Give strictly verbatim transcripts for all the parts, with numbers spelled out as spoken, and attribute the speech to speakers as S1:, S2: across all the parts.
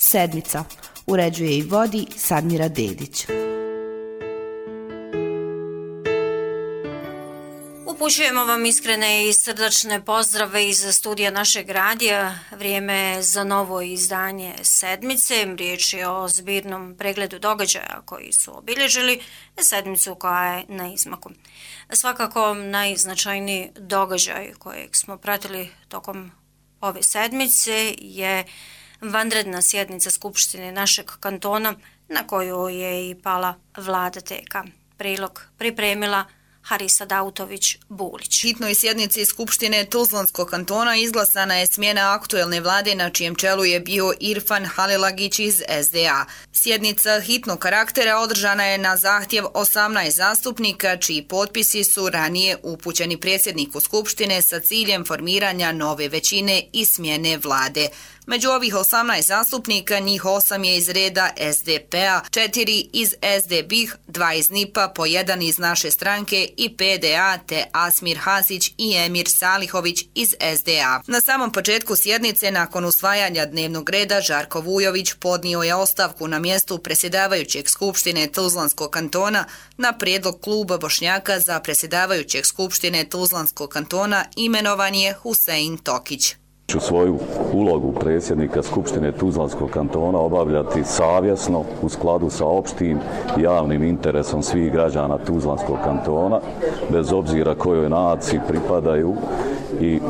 S1: Sedmica. Uređuje i vodi Sadmira Dedić.
S2: Upućujemo vam iskrene i srdačne pozdrave iz studija našeg radija. Vrijeme je za novo izdanje Sedmice. Riječ je o zbirnom pregledu događaja koji su obilježili sedmicu koja je na izmaku. Svakako najznačajniji događaj kojeg smo pratili tokom ove sedmice je vanredna sjednica Skupštine našeg kantona na koju je i pala vlada T K. Prilog pripremila Harisa Dautović-Bulić.
S3: Hitnoj sjednici Skupštine Tuzlanskog kantona izglasana je smjena aktuelne vlade na čijem čelu je bio Irfan Halilagić iz S D A. Sjednica hitnog karaktera održana je na zahtjev osamnaest zastupnika čiji potpisi su ranije upućeni predsjedniku Skupštine sa ciljem formiranja nove većine i smjene vlade. Među ovih osamnaest zastupnika njih osam je iz reda S D P-a, četiri iz S D B-ih, dva iz N I P-a, po jedan iz naše stranke i P D A te Asmir Hasić i Emir Salihović iz S D A. Na samom početku sjednice, nakon usvajanja dnevnog reda, Žarko Vujović podnio je ostavku na mjestu predsjedavajućeg Skupštine Tuzlanskog kantona na prijedlog kluba Bošnjaka. Za predsjedavajućeg Skupštine Tuzlanskog kantona imenovan je Husein Tokić.
S4: Ću svoju ulogu predsjednika Skupštine Tuzlanskog kantona obavljati savjesno u skladu sa opštim javnim interesom svih građana Tuzlanskog kantona, bez obzira kojoj naciji pripadaju, i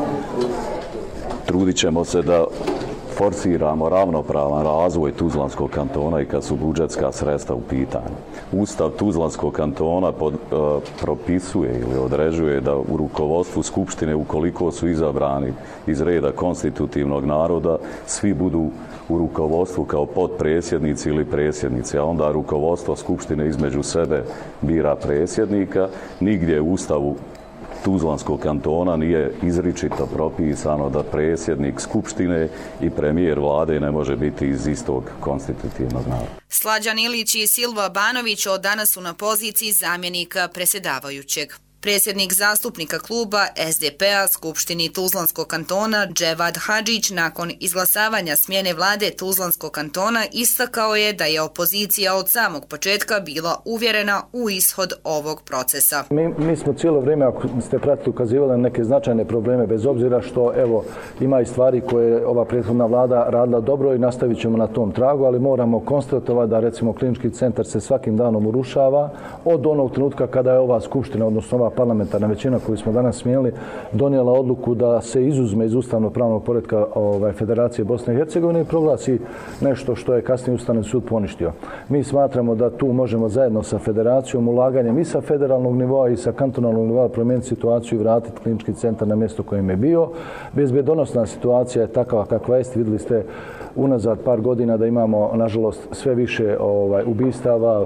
S4: trudit ćemo se da forsiramo ravnopravan razvoj Tuzlanskog kantona i kad su budžetska sredstva u pitanju. Ustav Tuzlanskog kantona pod, e, propisuje ili određuje da u rukovodstvu Skupštine, ukoliko su izabrani iz reda konstitutivnog naroda, svi budu u rukovodstvu kao potpredsjednici ili predsjednici, a onda rukovodstvo Skupštine između sebe bira predsjednika. Nigdje u Ustavu Tuzlanskog kantona nije izričito propisano da predsjednik Skupštine i premijer vlade ne može biti iz istog konstitutivnog naroda.
S3: Slađan Ilić i Silva Banović od danas su na poziciji zamjenika predsjedavajućeg. Predsjednik zastupnika kluba S D P-a Skupštini Tuzlanskog kantona Dževad Hadžić nakon izglasavanja smjene vlade Tuzlanskog kantona istakao je da je opozicija od samog početka bila uvjerena u ishod ovog procesa.
S5: Mi, mi smo cijelo vrijeme, ako ste pratili, ukazivali na neke značajne probleme, bez obzira što evo ima i stvari koje je ova prethodna vlada radila dobro i nastavit ćemo na tom tragu, ali moramo konstatovati da recimo klinički centar se svakim danom urušava od onog trenutka kada je ova skupština, odnosno ova parlamentarna većina koju smo danas smijenili, donijela odluku da se izuzme iz ustavno-pravnog poretka ovaj, Federacije Bosne i Hercegovine i proglasi nešto što je kasnije Ustavni sud poništio. Mi smatramo da tu možemo zajedno sa federacijom, ulaganjem i sa federalnog nivoa i sa kantonalnog nivoa promijeniti situaciju i vratiti klinički centar na mjesto kojem je bio. Bezbjedonosna situacija je takva kakva jeste. Vidjeli ste unazad par godina da imamo, nažalost, sve više ovaj, ubistava,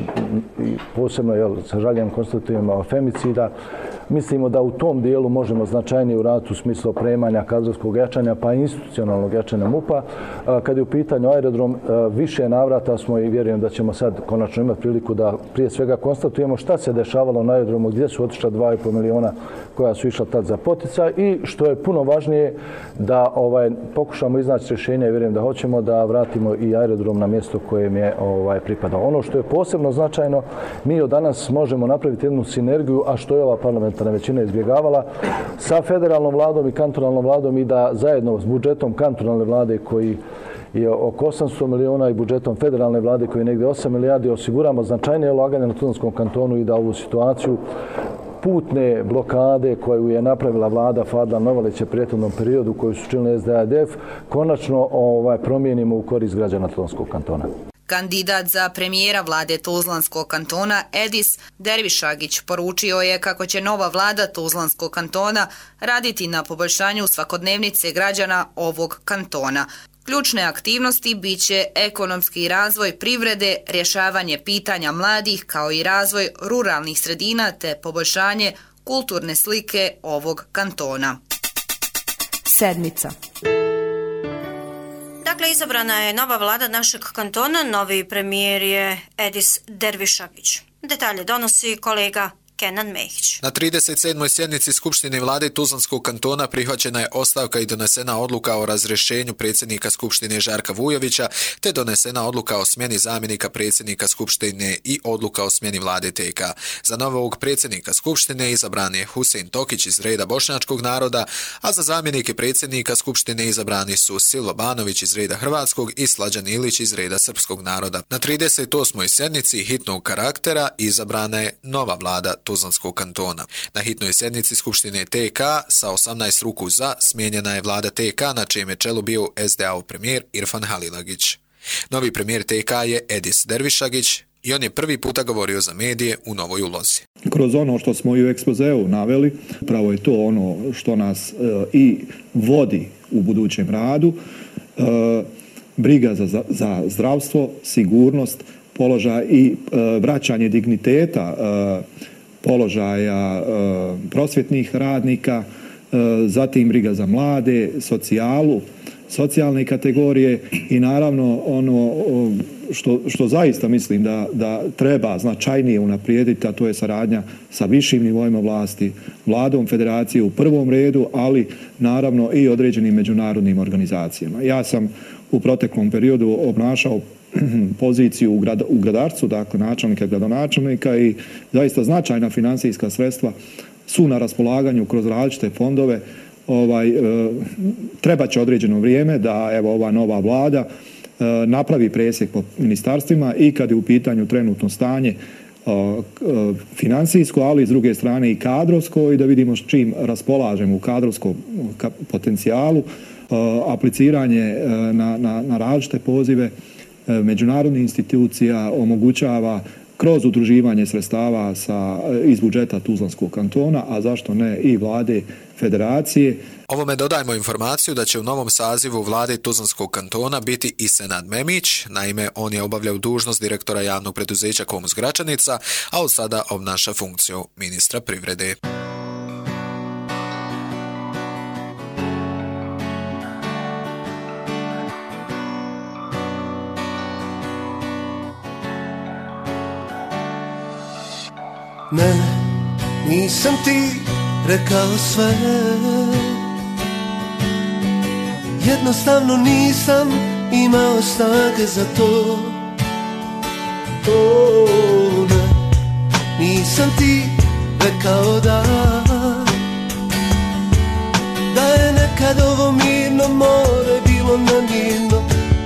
S5: i posebno, jel, sa žaljenjem konstatujemo femicida. Mislimo da u tom dijelu možemo značajnije uraditi u smislu opremanja, kadrovskog jačanja pa i institucionalnog jačanja MUP-a. Kad je u pitanju aerodrom, više navrata smo i vjerujem da ćemo sad konačno imati priliku da prije svega konstatujemo šta se dešavalo na aerodromu, gdje su otišla dva i pol miliona koja su išla tad za poticaj i što je puno važnije da ovaj, pokušamo iznaći rješenja i vjerujem da hoćemo da vratimo i aerodrom na mjesto kojem je ovaj, pripadao. Ono što je posebno značajno, mi od danas možemo napraviti jednu sinergiju, a što je ova parlamentarna većina izbjegavala, sa federalnom vladom i kantonalnom vladom i da zajedno s budžetom kantonalne vlade koji je oko osamsto miliona i budžetom federalne vlade koji je negdje osam milijardi osiguramo značajnije ulaganje na Tuzlanskom kantonu i da ovu situaciju putne blokade koju je napravila vlada Fadla Novalića u prethodnom periodu koju su činili S D A i D F konačno ovaj, promijenimo u korist građana Tuzlanskog kantona.
S3: Kandidat za premijera vlade Tuzlanskog kantona Edis Dervišagić poručio je kako će nova vlada Tuzlanskog kantona raditi na poboljšanju svakodnevnice građana ovog kantona. Ključne aktivnosti bit će ekonomski razvoj privrede, rješavanje pitanja mladih kao i razvoj ruralnih sredina te poboljšanje kulturne slike ovog kantona.
S1: Sedmica.
S2: Dakle, izabrana je nova vlada našeg kantona, novi premijer je Edis Dervišagić. Detalje donosi kolega Kenan Mehić.
S6: Na trideset sedmoj sjednici Skupštine vlade Tuzlanskog kantona prihvaćena je ostavka i donesena odluka o razrješenju predsjednika Skupštine Žarka Vujovića, te donesena odluka o smjeni zamjenika predsjednika Skupštine i odluka o smjeni vlade T K. Za novog predsjednika Skupštine izabran je Husein Tokić iz reda bošnjačkog naroda, a za zamjenike predsjednika Skupštine izabrani su Silvo Banović iz reda hrvatskog i Slađan Ilić iz reda srpskog naroda. Na trideset osmoj sjednici hitnog karaktera izabrana je nova vlada Tuzlanskog kantona. Na hitnoj sjednici Skupštine T K sa osamnaest ruku za smijenjena je vlada T K na čijem je čelu bio S D A-ov premijer Irfan Halilagić. Novi premijer T K je Edis Dervišagić i on je prvi puta govorio za medije u novoj ulozi.
S7: Kroz ono što smo i u ekspozeu naveli, pravo je to ono što nas e, i vodi u budućem radu, e, briga za, za zdravstvo, sigurnost, položaj i e, vraćanje digniteta e, položaja e, prosvjetnih radnika, e, zatim briga za mlade, socijalu, socijalne kategorije i naravno ono što, što zaista mislim da, da treba značajnije unaprijediti, a to je saradnja sa višim nivoima vlasti, vladom federacije u prvom redu, ali naravno i određenim međunarodnim organizacijama. Ja sam u proteklom periodu obnašao poziciju u, grad, u gradarstvu, dakle načelnika i gradonačelnika i zaista značajna financijska sredstva su na raspolaganju kroz različite fondove. Ovaj, e, treba će određeno vrijeme da evo ova nova vlada e, napravi presjek po ministarstvima i kad je u pitanju trenutno stanje e, e, financijsko, ali s druge strane i kadrovsko i da vidimo s čim raspolažemo u kadrovskom potencijalu, e, apliciranje e, na, na, na različite pozive e, međunarodnih institucija omogućava kroz udruživanje sredstava sa, iz budžeta Tuzlanskog kantona, a zašto ne i vlade federacije.
S6: Ovome dodajmo informaciju da će u novom sazivu vlade Tuzlanskog kantona biti i Senad Memić, naime on je obavljao dužnost direktora javnog preduzeća Komus Gračanica, a od sada obnaša funkciju ministra privrede.
S8: Ne, nisam ti rekao sve, jednostavno nisam imao snage za to. O, ne, nisam ti rekao da da je nekad ovo mirno more bilo nemirno.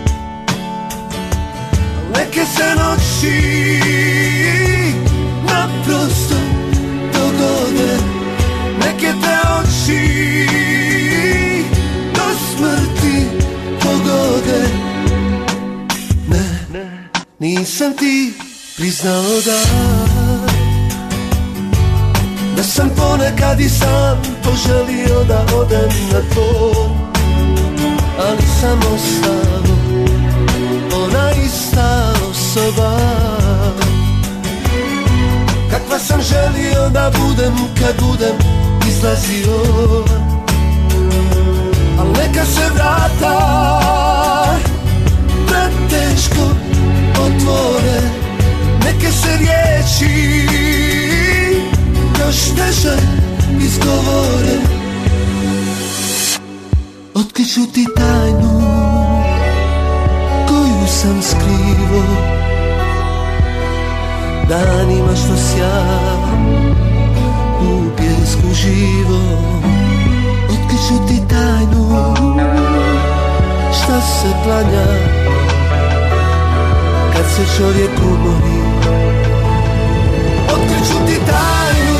S8: Neke se noći naprosto dogode, neke te oči do smrti pogode. Ne, nisam ti priznao da da sam ponekad i sam poželio da odem na to, ali sam ostao ona ista osoba kakva sam želio da budem kad budem izlazio. Al neka se vrata preteško otvore, neke se riječi još teže izgovore. Otkriću ti tajnu koju sam skrivo danima što sjam u pjesku živo. Otkriću ti tajnu šta se klanja kad se čovjek umori. Otkriću ti tajnu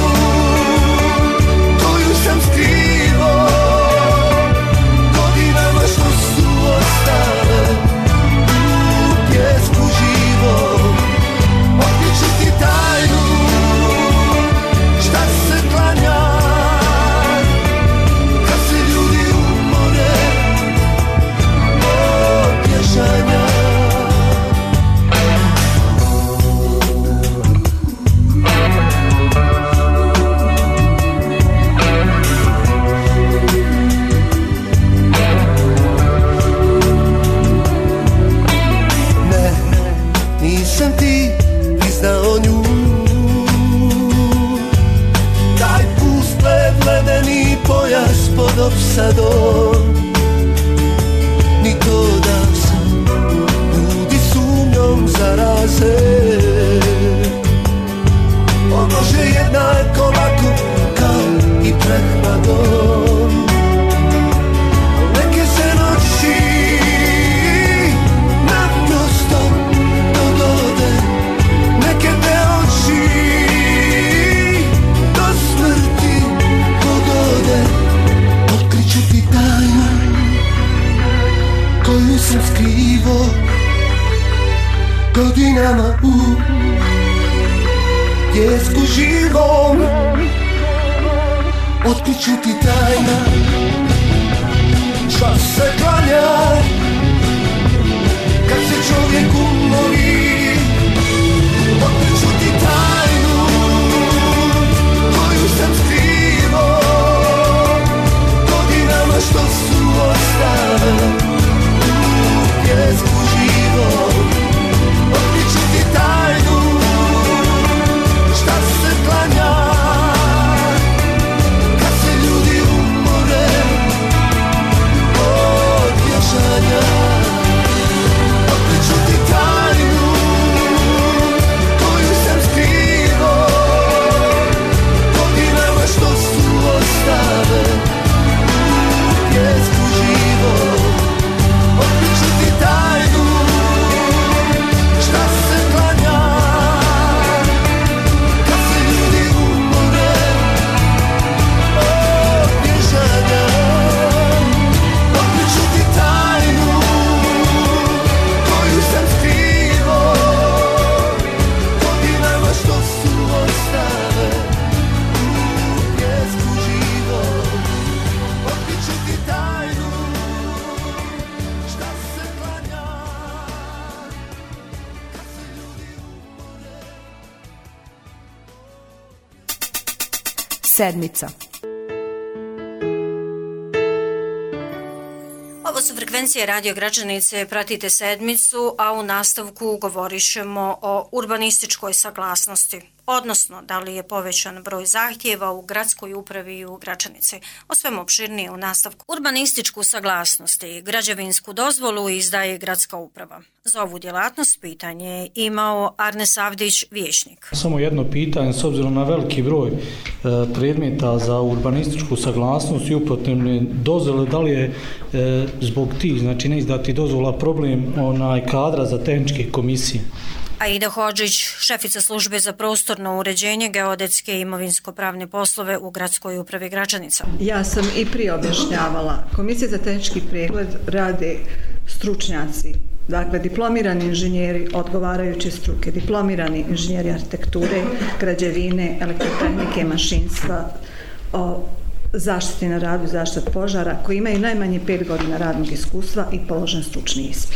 S8: koju sam skrivo godinama što su ostale u pjesku živo. Otkriću ti tajnu šta se klanja kad se ljudi umore od bježanja. on, ni to da se ljudi sumnjom zaraze. On može jednako lako kao i prehladom. Neke se noći naprosto dogode, neke te oči do smrti pogode. Otkriću ti tajnu koju sam skrivo godinama u pjesku živom. Otkriću ti tajna šta se klanja kad se čovjek umori. Otkriću ti tajnu koju sam skrivo godinama što su ostale u pjesku živom. Otkriću ti tajnu šta se klanja kad se ljudi umore od vješanja. Otkriću ti tajnu koju sam skrivo godinama što su ostale u pjesku živom. Otkriću ti tajnu šta se klanja kad se ljudi umore od bježanja. Otkriću ti tajnu koju sam skrivo godinama što su ostale u pjesku živom. Otkriću ti tajnu šta se klanja kad se ljudi umore.
S1: Sedmica.
S2: Ovo su frekvencije Radio Gračanice, pratite sedmicu, a u nastavku govorit ćemo o urbanističkoj saglasnosti, odnosno da li je povećan broj zahtjeva u gradskoj upravi i u Gračanici. O svemu opširnije u nastavku. Urbanističku saglasnost i građevinsku dozvolu izdaje gradska uprava. Za ovu djelatnost pitanje je imao Arnes Avdić, vijećnik.
S9: Samo jedno pitanje, s obzirom na veliki broj e, predmeta za urbanističku saglasnost i upotrebne dozvole, da li je e, zbog tih, znači ne izdati dozvola, problem onaj kadra za tehničke komisije?
S2: Aida Hodžić, šefica službe za prostorno uređenje, geodetske i imovinsko-pravne poslove u gradskoj upravi Gračanica.
S10: Ja sam i prije objašnjavala. Komisija za tehnički pregled rade stručnjaci, dakle diplomirani inženjeri odgovarajuće struke, diplomirani inženjeri arhitekture, građevine, elektrotehnike, mašinstva, o zaštiti na radu i zaštiti od požara, koji imaju najmanje pet godina radnog iskustva i položen stručni ispit.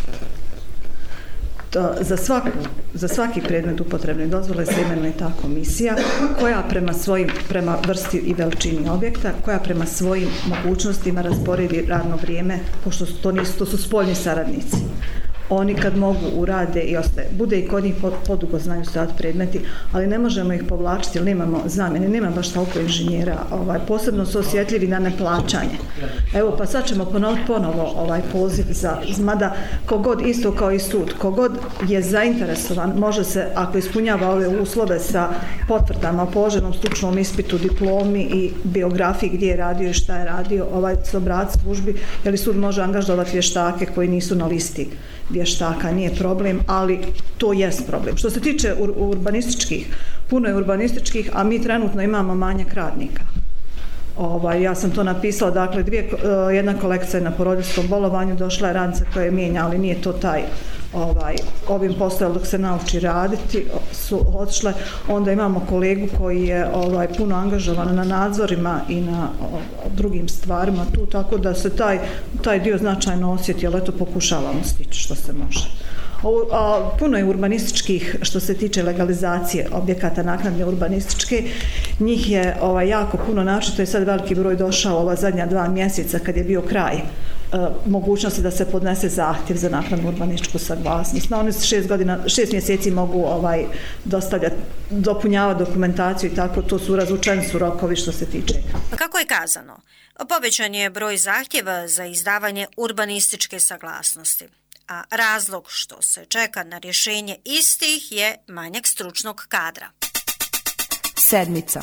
S10: To, za, svaku, za svaki predmet upotrebne dozvole se imenuje ta komisija koja prema svojim, prema vrsti i veličini objekta, koja prema svojim mogućnostima rasporedi radno vrijeme, pošto to, nisu, to su spoljni saradnici. Oni kad mogu urade i ostaje. Bude i kod njih podugo znaju stojati predmeti, ali ne možemo ih povlačiti, jer nemamo zamjene, nema baš toliko inženjera. Ovaj, posebno su osjetljivi na neplaćanje. Evo, pa sad ćemo ponoviti ponovo ovaj poziv za, mada kogod, isto kao i sud, kogod je zainteresovan, može se, ako ispunjava ove uslove sa potvrdama o položenom stručnom ispitu, diplomi i biografiji gdje je radio i šta je radio, ovaj se obratiti službi, jer sud može angažovati vještake koji nisu na listi vještaka, nije problem, ali to jest problem. Što se tiče ur- urbanističkih, puno je urbanističkih, a mi trenutno imamo manjak radnika. Ovaj, ja sam to napisala, dakle, dvije, jedna kolekcija je na porodiljskom bolovanju, došla je radnica koja je mijenja, ali nije to taj ovaj, ovim postojalo dok se nauči raditi, su otišle. Onda imamo kolegu koji je ovaj, puno angažovan na nadzorima i na o, drugim stvarima tu, tako da se taj, taj dio značajno osjeti, ali eto pokušavamo stići što se može. O, a, puno je urbanističkih, što se tiče legalizacije objekata naknadne urbanističke, njih je ovaj, jako puno, načito je sad veliki broj došao ova zadnja dva mjeseca kad je bio kraj mogućnosti da se podnese zahtjev za naknadnu urbanističku saglasnost. No, oni šest godina, šest mjeseci mogu ovaj, dostavljati, dopunjavati dokumentaciju i tako, to su razvučeni su rokovi što se tiče.
S2: Kako je kazano, povećan je broj zahtjeva za izdavanje urbanističke saglasnosti, a razlog što se čeka na rješenje istih je manjak stručnog kadra.
S1: Sedmica.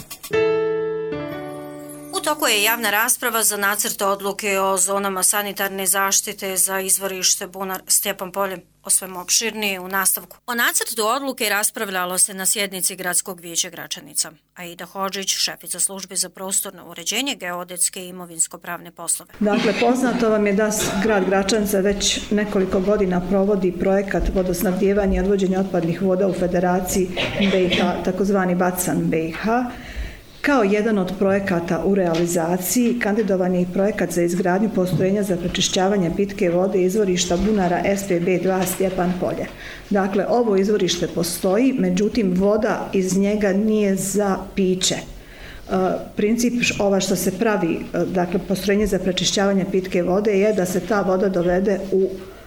S2: U toku je javna rasprava za nacrt odluke o zonama sanitarne zaštite za izvorište Bunar Stjepan Polje, o svemu opširnije u nastavku. O nacrtu odluke raspravljalo se na sjednici Gradskog vijeća Gračanica. Aida Hodžić, šefica službe za prostorno uređenje, geodetske i imovinsko-pravne poslove.
S10: Dakle, poznato vam je da grad Gračanica već nekoliko godina provodi projekat vodosnabdijevanja i odvođenja otpadnih voda u Federaciji B i H, takozvani BACAN B i H. Kao jedan od projekata u realizaciji kandidovan je i projekat za izgradnju postrojenja za pročišćavanje pitke vode izvorišta bunara S P B dva Stjepan Polje. Dakle, ovo izvorište postoji, međutim voda iz njega nije za piće. Princip ova što se pravi, dakle, postrojenje za pročišćavanje pitke vode je da se ta voda dovede u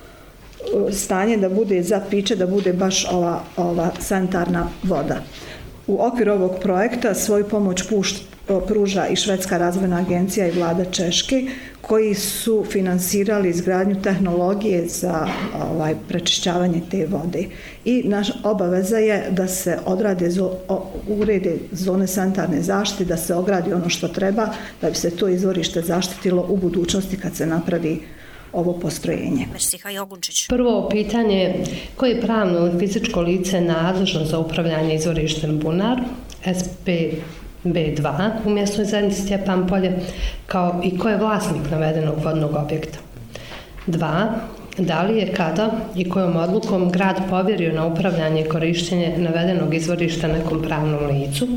S10: stanje da bude za piće, da bude baš ova, ova sanitarna voda. U okviru ovog projekta svoju pomoć pušt, pruža i Švedska razvojna agencija i vlada Češke, koji su finansirali izgradnju tehnologije za ovaj, prečišćavanje te vode. I naša obaveza je da se odrade, urede zone sanitarne zaštite, da se ogradi ono što treba, da bi se to izvorište zaštitilo u budućnosti kad se napravi ovo postrojenje.
S11: Prvo pitanje je koje pravno ili fizičko lice nadležno za upravljanje izvorištem Bunar S P B dva u mjesnoj zajednici Stjepan Polje, kao i ko je vlasnik navedenog vodnog objekta. Dva. Da li je, kada i kojom odlukom grad povjerio na upravljanje i korištenje navedenog izvorišta nekom pravnom licu?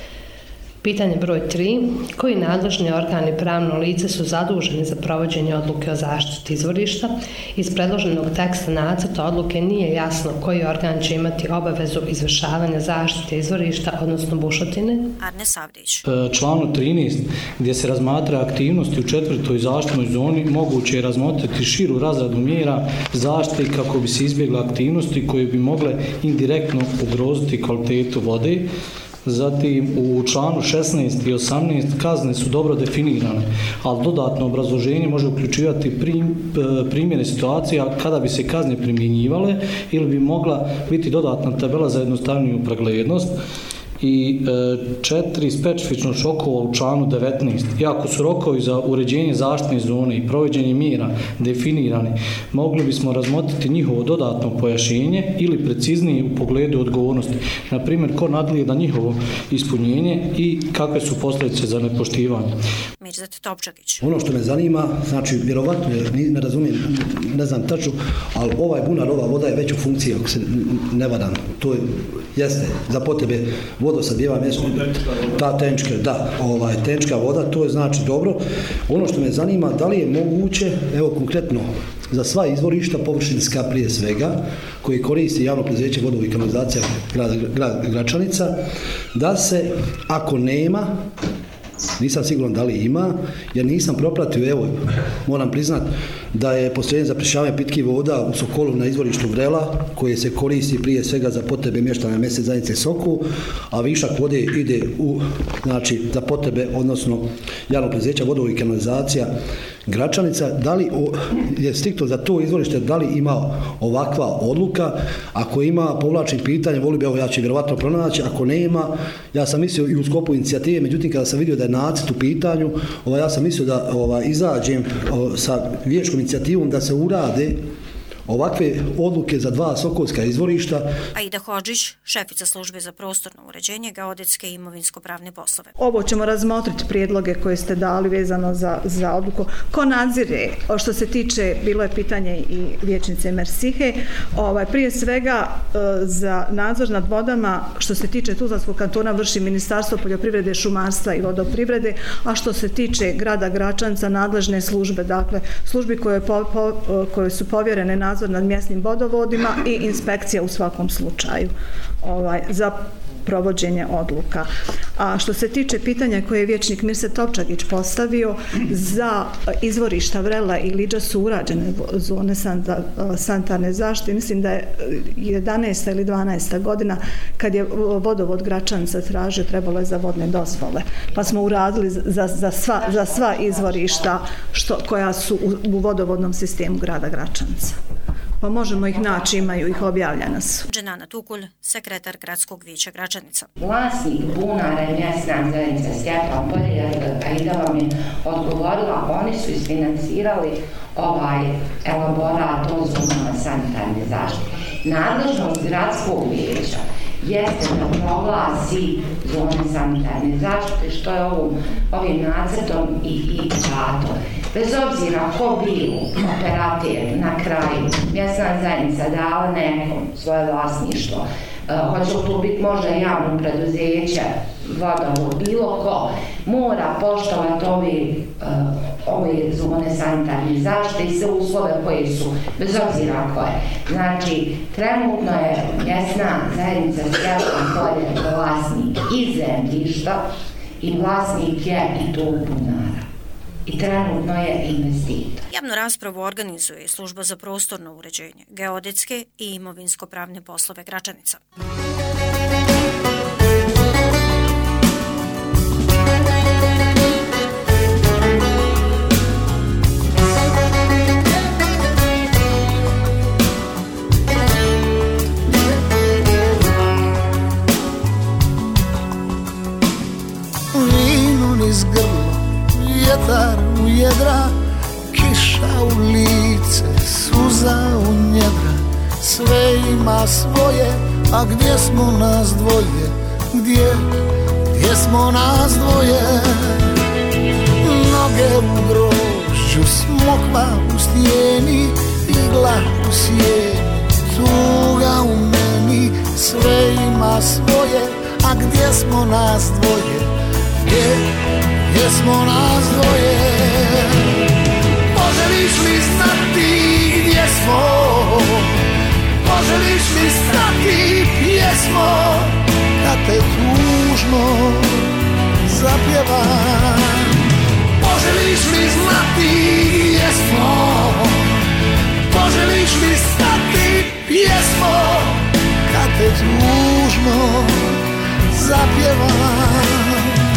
S11: Pitanje broj tri. Koji nadležni organi pravno lice su zaduženi za provođenje odluke o zaštiti izvorišta? Iz predloženog teksta nacrta odluke nije jasno koji organ će imati obavezu izvršavanja zaštite izvorišta, odnosno bušotine.
S2: Arne Savdić.
S9: Članu trinaest gdje se razmatra aktivnosti u četvrtoj zaštitnoj zoni, moguće je razmotriti širu razradu mjera zaštite kako bi se izbjegle aktivnosti koje bi mogle indirektno ugroziti kvalitetu vode. Zatim u članu šesnaest i osamnaest kazne su dobro definirane, ali dodatno obrazloženje može uključivati primjere situacija kada bi se kazne primjenjivale ili bi mogla biti dodatna tabela za jednostavniju preglednost. I četiri specifičnost rokova u članu devetnaest. Iako su rokovi za uređenje zaštitne zone i provođenje mjera definirani, mogli bismo razmotriti njihovo dodatno pojašnjenje ili preciznije u pogledu odgovornosti. Na primjer, ko nadgleda njihovo ispunjenje i kakve su posljedice za nepoštivanje.
S2: Mirzet Topčagić.
S12: Ono što me zanima, znači vjerovatno, ne razumijem, ne znam tačno, ali ovaj bunar, ova voda je već u funkciji, ako se ne varam. To je, jeste za potrebe vodosnabdijevanja mjesto, ta tenčka, da, ovaj, tenčka voda, to je znači dobro. Ono što me zanima, da li je moguće, evo konkretno, za sva izvorišta površinska prije svega, koji koristi javno preduzeće vodovi i kanalizacija grada, grada Gračanica, da se, ako nema, nisam siguran da li ima, jer nisam propratio, evo, moram priznat da je postrojenje za pročišćavanje pitkih voda u Sokolu na izvorištu Vrela, koje se koristi prije svega za potrebe mještana mjesne zajednice Sokol, a višak vode ide u, znači, za potrebe, odnosno javno preduzeća vodovi i kanalizacija Gračanica. Da li o, je striktno za to izvorište, da li ima ovakva odluka? Ako ima, povlačim pitanje, volio bi, evo, ja ću vjerovatno pronaći, ako nema, ja sam mislio i u sklopu inicijative, međutim kada sam vidio da je nacrt u pitanju, ovaj, ja sam mislio da ovaj, izađem o, sa vijećkom inicijativom da se urade ovakve odluke za dva sokolska izvorišta.
S2: Aida Hodžić, šefica službe za prostorno uređenje, geodetske i imovinsko-pravne poslove.
S10: Ovo ćemo razmotriti prijedloge koje ste dali vezano za, za odluku. Ko nadzire, što se tiče, bilo je pitanje i vijećnice Mersihe, ovaj, prije svega za nadzor nad vodama, što se tiče Tuzlanskog kantona, vrši Ministarstvo poljoprivrede, šumarstva i vodoprivrede, a što se tiče grada Gračanca, nadležne službe, dakle službi koje, po, po, koje su povjerene nadzor nad mjesnim vodovodima i inspekcija u svakom slučaju. Ovaj, za provođenje odluka. A što se tiče pitanja koje je vječnik Mirse Topčagić postavio za izvorišta Vrela i Liđa su urađene zone sanitarne zaštite, mislim da je jedanaesta ili dvanaesta godina kad je vodovod Gračanca tražio, trebalo je za vodne dozvole. Pa smo uradili za, za, sva, za sva izvorišta što, koja su u, u vodovodnom sistemu grada Gračanca. Pa možemo ih naći, imaju ih, objavljena su.
S2: Dženana Tukulj, sekretar Gradskog vijeća Gračanica.
S13: Vlasnik bunara i mjesna zajednica Stjepan Polje, a i da vam je odgovorila, oni su isfinansirali ovaj elaborat o zonama sanitarne zaštite. Nadležnost Gradskog vijeća jeste da proglasi zone sanitarne zaštite, što je ovim, ovim nacrtom i, i dato. Bez obzira ko bio operater na kraju, mjesna zajednica dala nekom svoje vlasništvo, hoće li to biti možda javno preduzeće, vodovod, bilo ko, mora poštovati ove, ove zone sanitarne zaštite i sve uslove koje su, bez obzira koje. Znači, trenutno je mjesna zajednica Stjepan Polje vlasnik i zemljišta i vlasnik je i tog bunara. I trenutno je investitor.
S2: Javnu raspravu organizuje Služba za prostorno uređenje, geodetske i imovinsko-pravne poslove Gračanica.
S14: Vino niz grlo, vjetar u jedra, kiša u lice, suza u njedra. Sve ima svoje, a gdje smo nas dvoje? Gdje, gdje smo nas dvoje? Noge u grožđu, smokva u stijeni, igla u sjeni, tuga u meni. Sve ima svoje, a gdje smo nas dvoje? Gdje, gdje smo nas dvoje? Poželiš li znati gdje smo? Poželiš li znati gdje smo? Kad te tužno zapjevam. Poželiš li znati gdje smo? Poželiš li znati gdje smo? Kad te tužno zapjevam.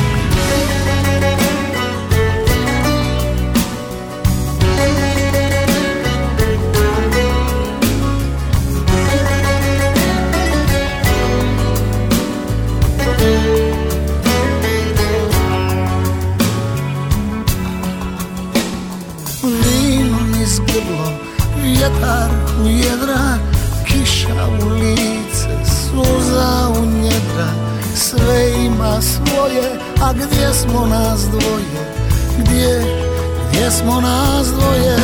S14: Vino niz grlo, vjetar u jedra, kiša u lice, suza u njedra. Sve ima svoje, a gdje smo nas dvoje? Gdje, gdje smo nas dvoje?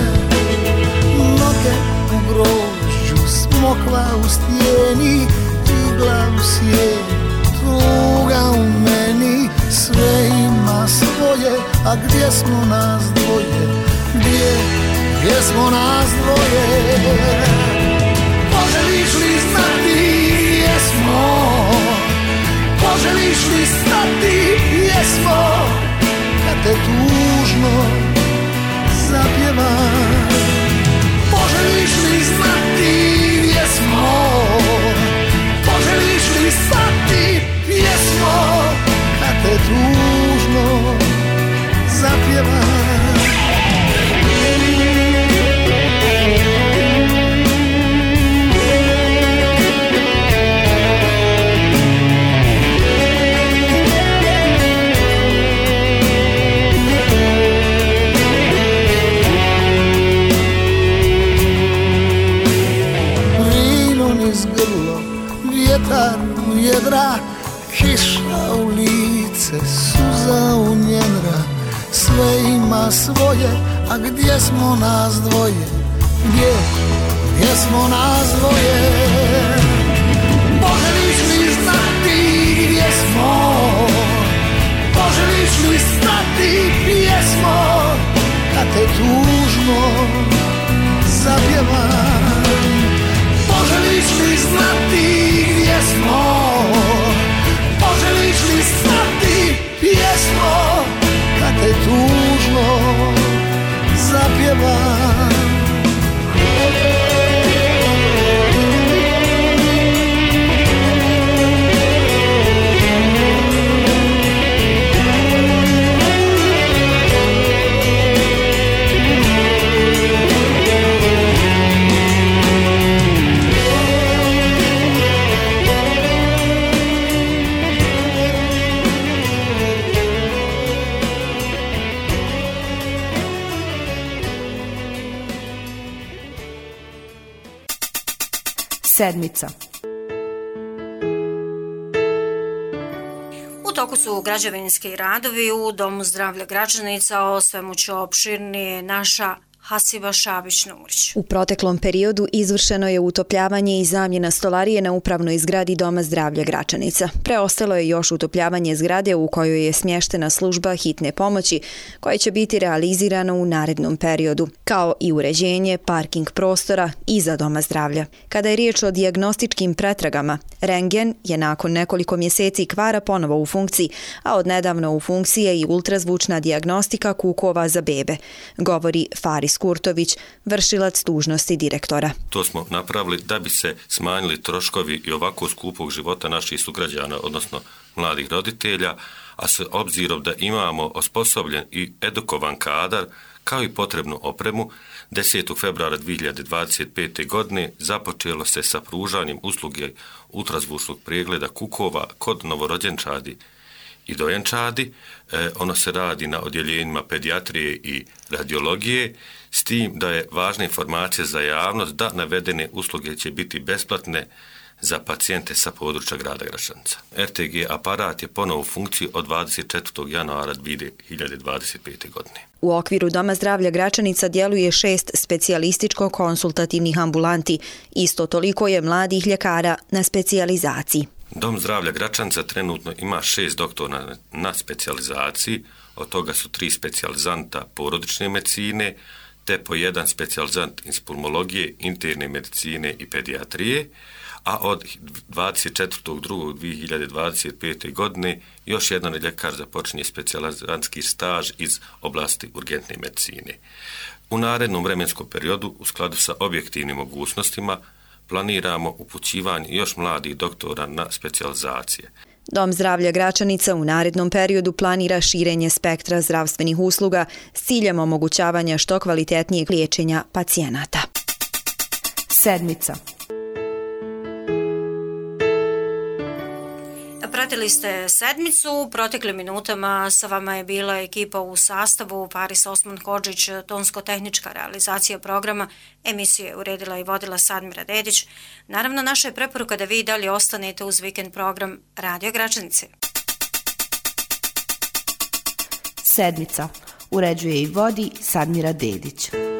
S14: Noge u grožđu, smokva u stijeni, igla u sjeni, tuga u meni. Sve ima svoje, a gdje smo nas dvoje? Gdje, gdje smo nas dvoje? Poželiš li znati gdje smo? Poželiš li znati gdje smo? Kad te tužno zapjevam. Poželiš li znati gdje smo? Poželiš li znati gdje smo? Kad te tužno zapjevam. Vjetar u jedra, kiša u lice, suza u njedra. Sve ima svoje, a gdje smo nas dvoje? Gdje, gdje smo nas dvoje? Poželiš li znati gdje smo? Poželiš li znati gdje smo? Kad te tužno zapjevam. Poželiš li znati gdje smo? li sad ti pjesmo kad te tužno zapjevam.
S1: Sedmica.
S2: U toku su građevinski radovi u Domu zdravlja Gračanica, o svemu će opširnije naša Hasiba Šabić-Nurić.
S15: U proteklom periodu izvršeno je utopljavanje i zamjena stolarije na upravnoj zgradi Doma zdravlja Gračanica. Preostalo je još utopljavanje zgrade u kojoj je smještena služba hitne pomoći, koja će biti realizirana u narednom periodu, kao i uređenje parking prostora iza Doma zdravlja. Kada je riječ o dijagnostičkim pretragama, rentgen je nakon nekoliko mjeseci kvara ponovo u funkciji, a odnedavno u funkciji je i ultrazvučna dijagnostika kukova za bebe, govori Faris Kurtović, vršilac dužnosti direktora.
S16: To smo napravili da bi se smanjili troškovi i ovako skupog života naših sugrađana, odnosno mladih roditelja, a s obzirom da imamo osposobljen i edukovan kadar, kao i potrebnu opremu, desetog februara dvije hiljade dvadeset pete. godine započelo se sa pružanjem usluge ultrazvučnog pregleda kukova kod novorođenčadi i dojenčadi. E, ono se radi na odjeljenjima pedijatrije i radiologije, s tim da je važna informacija za javnost da navedene usluge će biti besplatne za pacijente sa područja grada Gračanica. R T G aparat je ponovo u funkciji od dvadeset četvrtog januara dvije hiljade dvadeset pete. godine.
S15: U okviru Doma zdravlja Gračanica djeluje šest specijalističko-konsultativnih ambulanti. Isto toliko je mladih ljekara na specijalizaciji.
S16: Dom zdravlja Gračanica trenutno ima šest doktora na specijalizaciji, od toga su tri specijalizanta porodične medicine, te po jedan specijalizant iz pulmologije, interne medicine i pedijatrije, a od dvadeset četvrtog drugog dvije hiljade dvadeset pete. godine još jedan ljekar započinje specijalizantski staž iz oblasti urgentne medicine. U narednom vremenskom periodu, u skladu sa objektivnim mogućnostima, planiramo upućivanje još mladih doktora na specijalizacije.
S15: Dom zdravlja Gračanica u narednom periodu planira širenje spektra zdravstvenih usluga s ciljem omogućavanja što kvalitetnijeg liječenja pacijenata.
S1: Sedmica.
S2: Pratili ste sedmicu, u proteklim minutama sa vama je bila ekipa u sastavu Paris Osman-Hodžić, tonsko-tehnička realizacija programa, emisiju je uredila i vodila Sadmira Dedić. Naravno, naša je preporuka da vi dalje ostanete uz vikend program Radio Gračanice.
S1: Sedmica. Uređuje i vodi Sadmira Dedić.